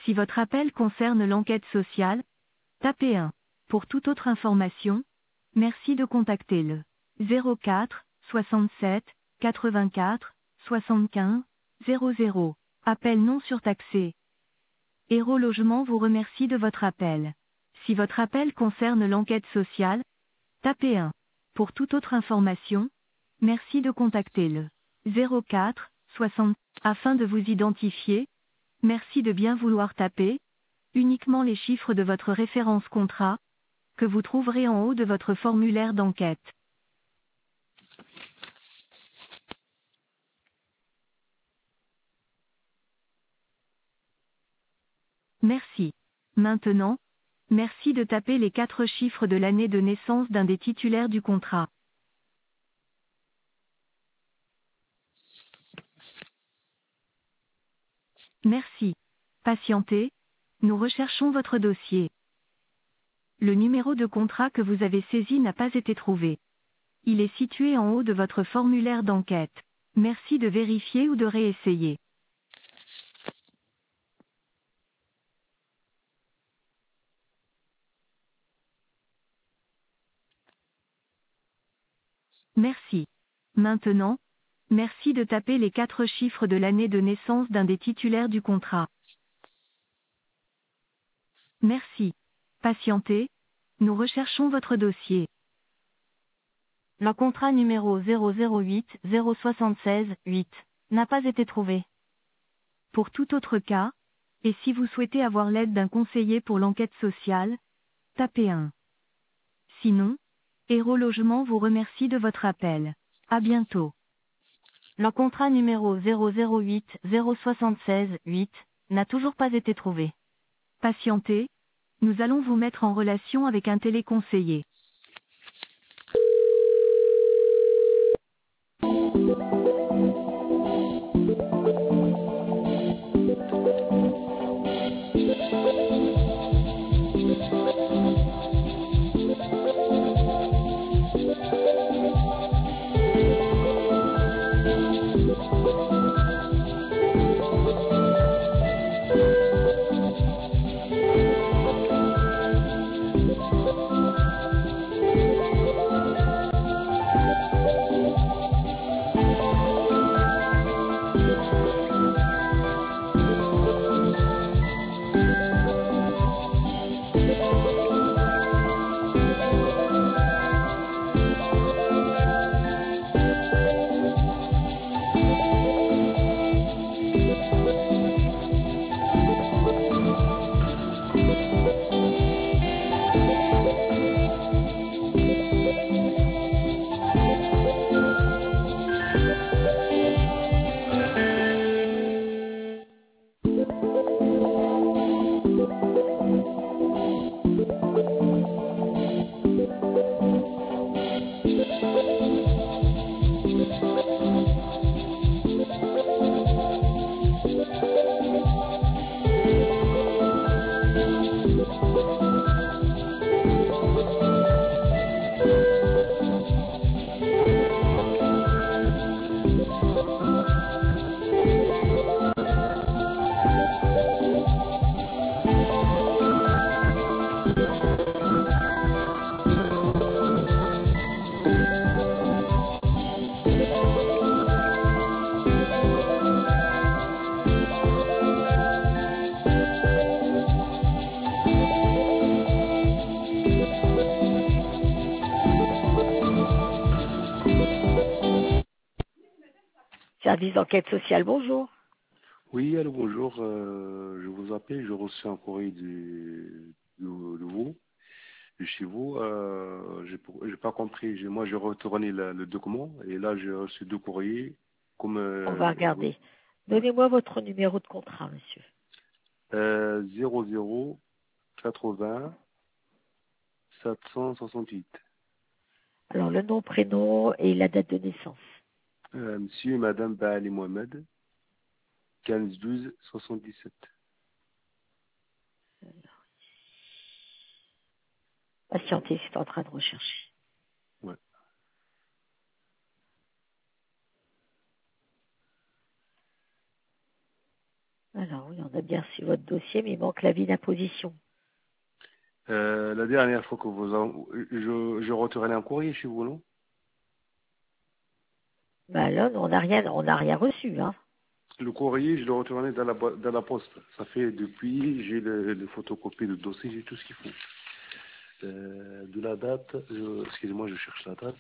Si votre appel concerne l'enquête sociale, tapez 1. Pour toute autre information, merci de contacter le 04 67 84 75 00. Appel non surtaxé. Héros Logement vous remercie de votre appel. Si votre appel concerne l'enquête sociale, tapez 1. Pour toute autre information, merci de contacter le 04 60. Afin de vous identifier, merci de bien vouloir taper uniquement les chiffres de votre référence contrat, que vous trouverez en haut de votre formulaire d'enquête. Merci. Maintenant, merci de taper les 4 chiffres de l'année de naissance d'un des titulaires du contrat. Merci. Patientez, nous recherchons votre dossier. Le numéro de contrat que vous avez saisi n'a pas été trouvé. Il est situé en haut de votre formulaire d'enquête. Merci de vérifier ou de réessayer. Merci. Maintenant, merci de taper les 4 chiffres de l'année de naissance d'un des titulaires du contrat. Merci. Patientez, nous recherchons votre dossier. Le contrat numéro 008 076 8 n'a pas été trouvé. Pour tout autre cas, et si vous souhaitez avoir l'aide d'un conseiller pour l'enquête sociale, tapez 1. Sinon, Héros Logement vous remercie de votre appel. À bientôt. Le contrat numéro 008 076 8 n'a toujours pas été trouvé. Patientez, nous allons vous mettre en relation avec un téléconseiller. Service d'enquête sociale, bonjour. Oui, allô, bonjour. Je vous appelle, j'ai reçu un courrier de vous, de chez vous. J'ai pas compris. Moi, j'ai retourné le document et là, j'ai reçu 2 courriers. Comme, On va regarder. Donnez-moi votre numéro de contrat, monsieur. 00 80 768. Alors, le nom, prénom et la date de naissance. Monsieur et Madame Baali Mohamed, 15 12 77. Patientez, c'est en train de rechercher. Ouais. Alors, oui, on a bien reçu votre dossier, mais il manque l'avis d'imposition. La dernière fois que je retournais un courrier chez vous, non? Bah là, on n'a rien reçu, hein. Le courrier, je l'ai retourné dans la poste. Ça fait depuis, j'ai le photocopie de dossier, j'ai tout ce qu'il faut. De la date, excusez-moi, je cherche la date.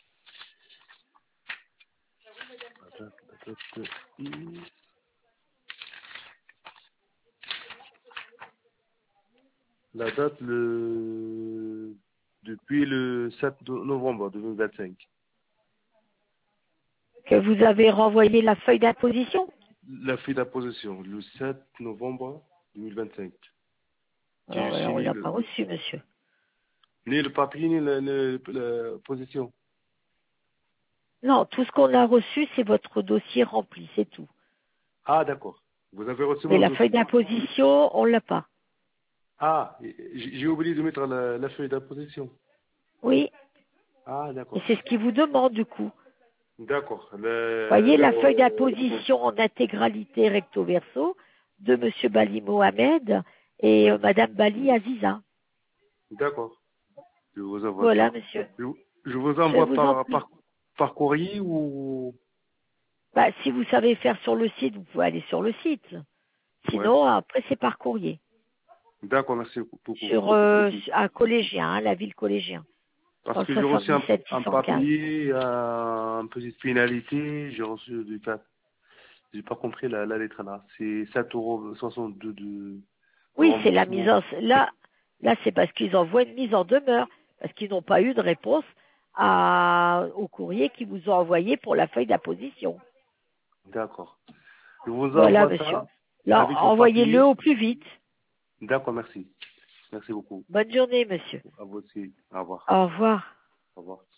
La date, depuis le 7 novembre 2025. Que vous avez renvoyé la feuille d'imposition? La feuille d'imposition, le 7 novembre 2025. Alors, J'ai on signé l'a pas reçu, monsieur. ni le papier, ni la position. Non, tout ce qu'on a reçu, c'est votre dossier rempli, c'est tout. Ah, d'accord. Vous avez reçu Mais mon la feuille dossier. d'imposition, on l'a pas. Ah, j'ai oublié de mettre la feuille d'imposition. Oui, Ah, et d'accord. c'est ce qu'il vous demande, du coup. D'accord. Voyez la feuille d'imposition en intégralité recto verso de monsieur Bali Mohamed et Oui. madame Bali Aziza. D'accord. Je vous envoie Voilà, ça. monsieur. Je vous Je envoie vous en prie. par courrier ou... Bah, si vous savez faire sur le site, vous pouvez aller sur le site. Ouais. Sinon, après, c'est par courrier. D'accord, merci beaucoup. Sur un collégien, hein, la ville collégien. Dans Parce le que j'ai reçu 77 un 615. papier, une petite pénalité, j'ai reçu du 4. J'ai pas compris la lettre là. C'est 7,62 € de Oui, c'est la mise remboursement. en... Là, c'est parce qu'ils envoient une mise en demeure. Parce qu'ils n'ont pas eu de réponse au courrier qu'ils vous ont envoyé pour la feuille d'imposition. D'accord. Je vous Voilà, envoie monsieur. ça Là, avec le envoyez-le papier. au plus vite. D'accord, merci. Merci beaucoup. Bonne journée, monsieur. À vous aussi. Au revoir. Au revoir. Au revoir.